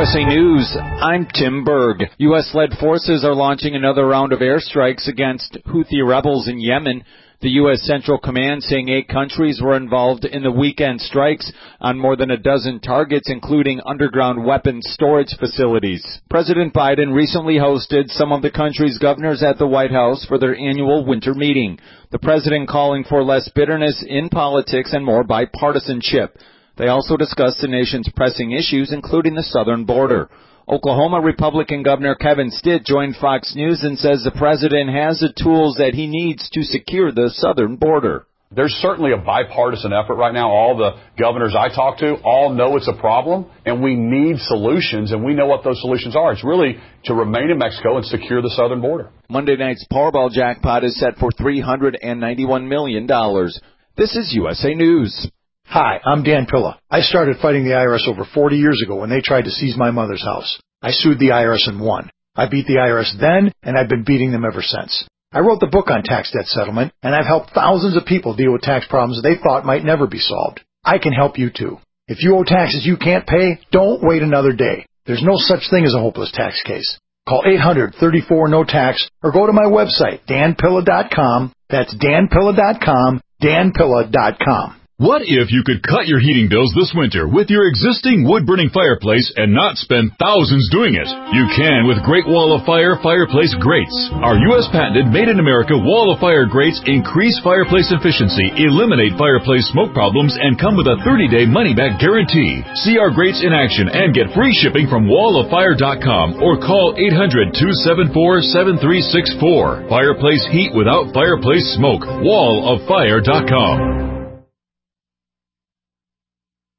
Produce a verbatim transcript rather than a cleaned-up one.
S A News, I'm Tim Berg. U S-led forces are launching another round of airstrikes against Houthi rebels in Yemen. The U S Central Command saying eight countries were involved in the weekend strikes on more than a dozen targets, including underground weapons storage facilities. President Biden recently hosted some of the country's governors at the White House for their annual winter meeting. The president calling for less bitterness in politics and more bipartisanship. They also discussed the nation's pressing issues, including the southern border. Oklahoma Republican Governor Kevin Stitt joined Fox News and says the president has the tools that he needs to secure the southern border. There's certainly a bipartisan effort right now. All the governors I talk to all know it's a problem, and we need solutions, and we know what those solutions are. It's really to remain in Mexico and secure the southern border. Monday night's Powerball jackpot is set for three hundred ninety-one million dollars. This is U S A News. Hi, I'm Dan Pilla. I started fighting the I R S over forty years ago when they tried to seize my mother's house. I sued the I R S and won. I beat the I R S then, and I've been beating them ever since. I wrote the book on tax debt settlement, and I've helped thousands of people deal with tax problems they thought might never be solved. I can help you too. If you owe taxes you can't pay, don't wait another day. There's no such thing as a hopeless tax case. Call eight hundred, thirty-four, no tax or go to my website, dan pilla dot com. That's dan pilla dot com, dan pilla dot com. What if you could cut your heating bills this winter with your existing wood-burning fireplace and not spend thousands doing it? You can with Great Wall of Fire fireplace grates. Our U S patented made-in-America Wall of Fire grates increase fireplace efficiency, eliminate fireplace smoke problems, and come with a thirty-day money-back guarantee. See our grates in action and get free shipping from wall of fire dot com or call eight hundred, two seven four, seven three six four. Fireplace heat without fireplace smoke. wall of fire dot com.